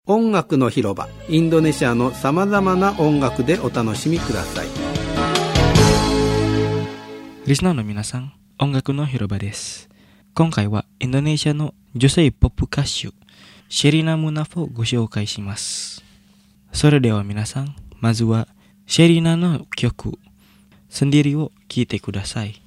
音楽の広場、インドネシアのさまざまな音楽でお楽しみください。 リスナーの皆さん、音楽の広場です。今回はインドネシアの女性ポップ歌手シェリナ・ムナフをご紹介します。それでは皆さん、まずはシェリナの曲Sendiriを聴いてください。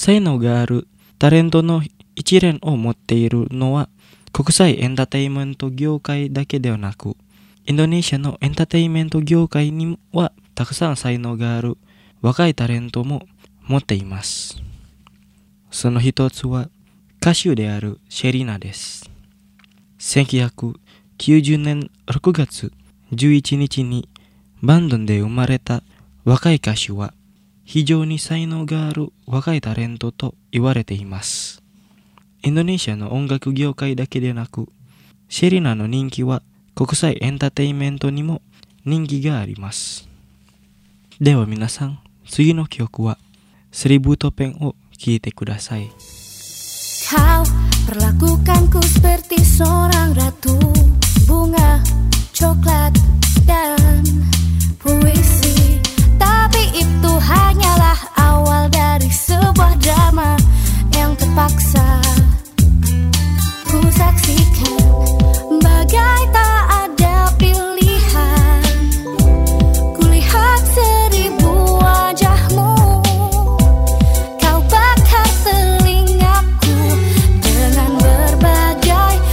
才能があるタレントの一連を持っているのは国際エンターテインメント業界だけではなく、インドネシアのエンターテインメント業界にはたくさん才能がある若いタレントも持っています。その一つは歌手であるシェリナです。1990年6月11日にバンドンで生まれた若い歌手は非常に才能がある若いタレントと言われています。インドネシアの音楽業界だけでなく、シェリナの人気は国際エンターテインメントにも人気があります。では皆さん、次の曲はSeribu Topengを聴いてください。 Kau perlakukanku seperti seorang ratu, bunga, coklat, dan puisi. Tapi itu hanyalah awal dari sebuah drama yang terpaksa ku saksikan. Bagai tak ada pilihan, kulihat 1000 wajahmu. Kau bakar telingaku dengan berbagai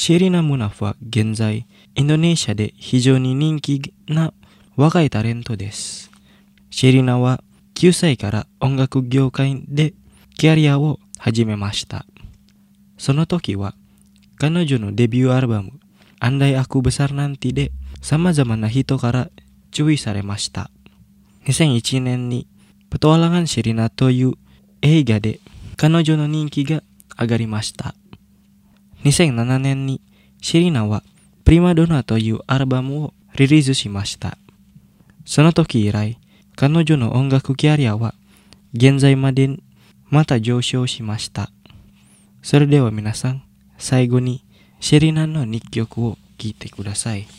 シェリナ・ムナフは現在インドネシアで非常に人気な若いタレントです。シェリナは9歳から音楽業界でキャリアを始めました。その時は彼女のデビューアルバムAndai Aku Besar Nantiで様々な人から注意されました。2001年にPetualangan Sherinaという映画で彼女の人気が上がりました。2007年にシェリナはプリマドナというアルバムをリリースしました。その時以来、彼女の音楽キャリアは現在までまた上昇しました。それでは皆さん、最後にシェリナの2曲を聴いてください。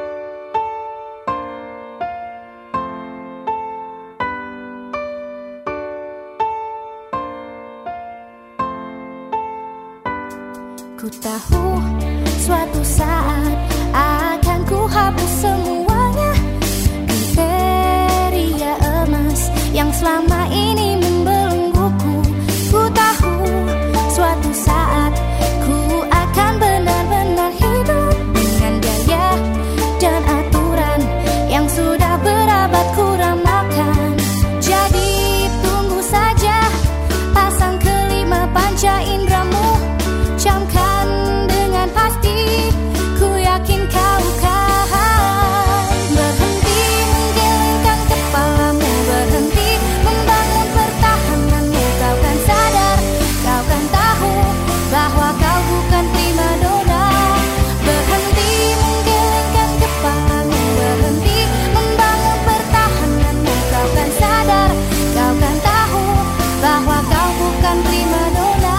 Ku tahu suatu saat akan ku hapus semuanya, kriteria emas yang selama ini membelengguku. Ku tahu suatu saat ku akan benar-benar hidup dengan gaya dan aturan yang sudah berabad ku ramalkan. Jadi tunggu saja, pasang kelima panca indramu, camkan dengan pasti, ku yakin kau kan berhenti menggelengkan kepalamu, berhenti membangun pertahananmu. Kau kan sadar, kau kan tahu bahwa kau bukan primadona. Berhenti menggelengkan kepalamu, berhenti membangun pertahananmu. Kau kan sadar, kau kan tahu bahwa kau bukan primadona.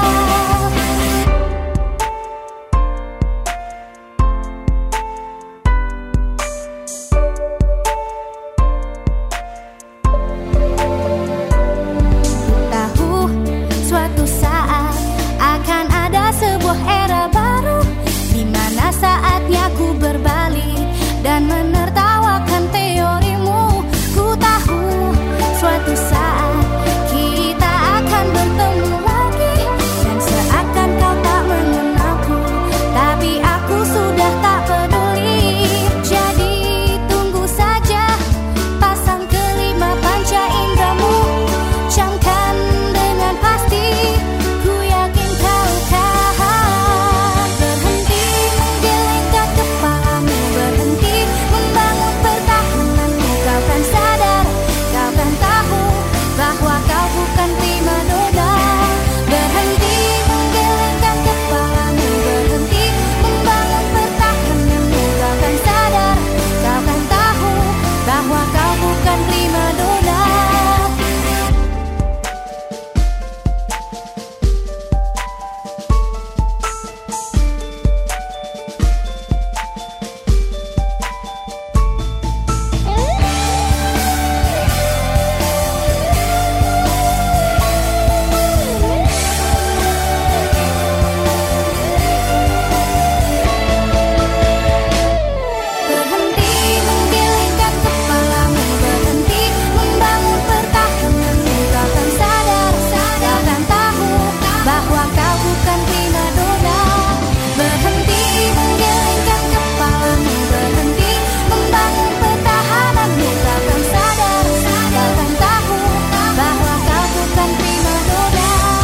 Suatu saat akan ada sebuah era baru, di mana saatnya ku berbalik dan menertawakan teorimu. Ku tahu suatu saat kita akan bertemu lagi, dan seakan kau tak mengenalku, tapi aku sudah tak peduli. Jadi tunggu saja, pasang kelima panca indramu, camkan dengan pasti, ku yakin kau kan berhenti menggelengkan kepalamu, berhenti membangun pertahananmu. Kau kan sadar, kau kan tahu bahwa kau bukan primadona. Berhenti menggelengkan kepalamu, berhenti membangun pertahananmu. Kau kan sadar, kau kan tahu bahwa kau bukan primadona. Berhenti menggelengkan kepalamu, berhenti membangun pertahananmu. Kau kan sadar, kau kan tahu bahwa kau bukan primadona. Berhenti menggelengkan kepalamu, berhenti membangun pertahananmu. Kau kan sadar, kau kan tahu bahwa kau bukan primadona.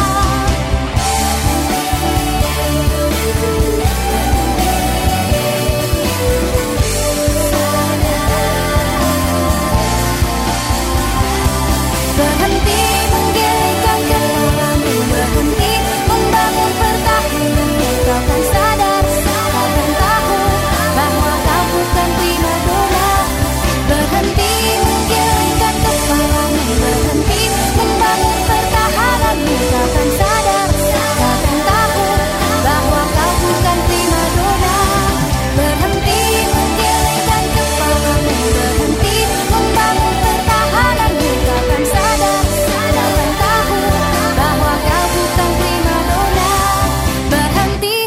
Berhenti menggelengkan kepalamu, berhenti membangun pertahananmu. Kau kan sadar, kau kan tahu bahwa kau bukan primadona. Berhenti menggelengkan kepalamu, berhenti membangun pertahananmu. Kau kan sadar, kau kan tahu bahwa kau bukan primadona. Berhenti menggelengkan kepalamu, berhenti membangun pertahananmu. Kau kan sadar, kau kan tahu bahwa kau bukan primadona. Berhenti.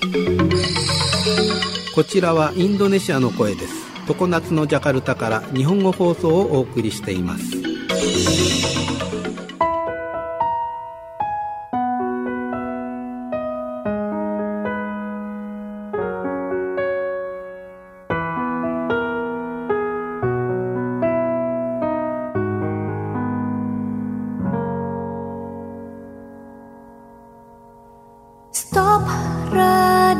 こちらはインドネシアの声です。常夏のジャカルタから日本語放送をお送りしています。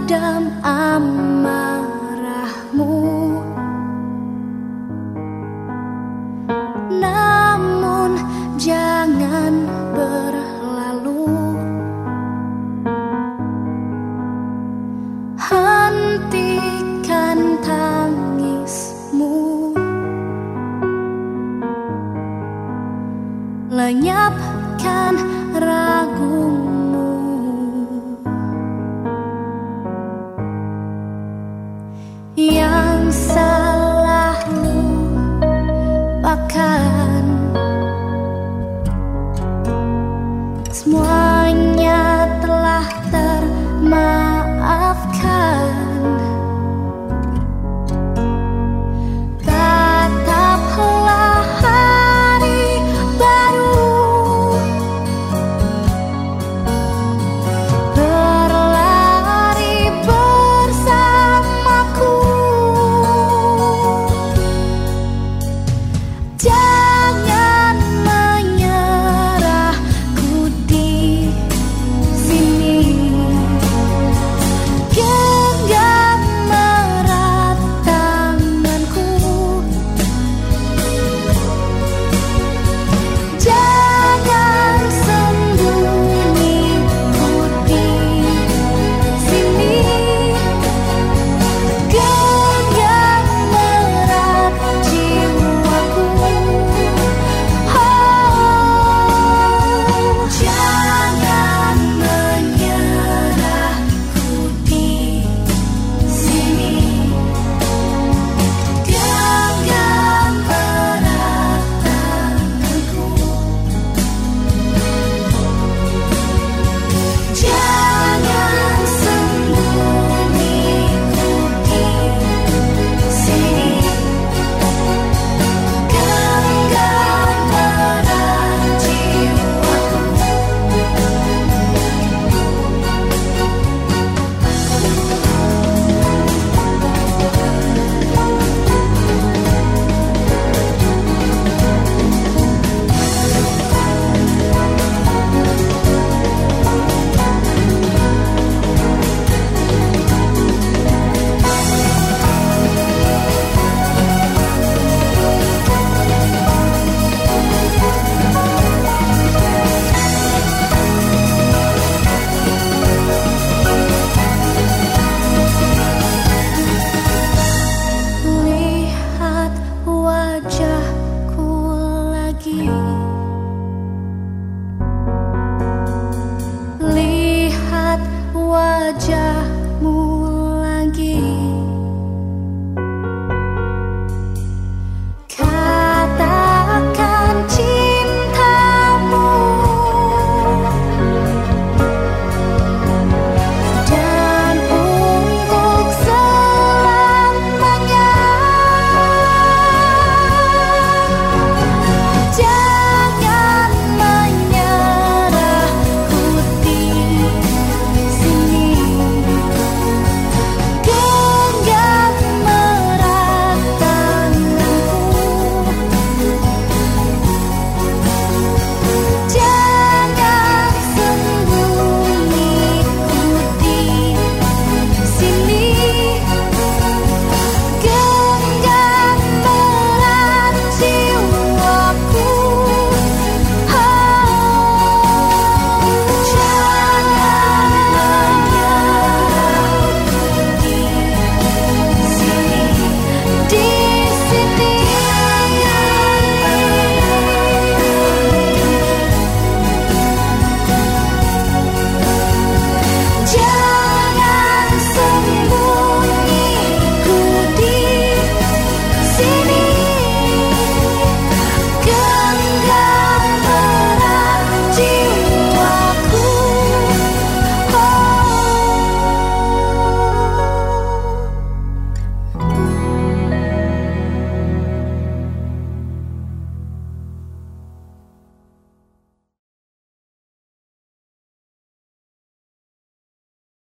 redam amarahmu, namun jangan berlalu. Hentikan tangismu, lenyapkan ragumu. Yang salahmu pakai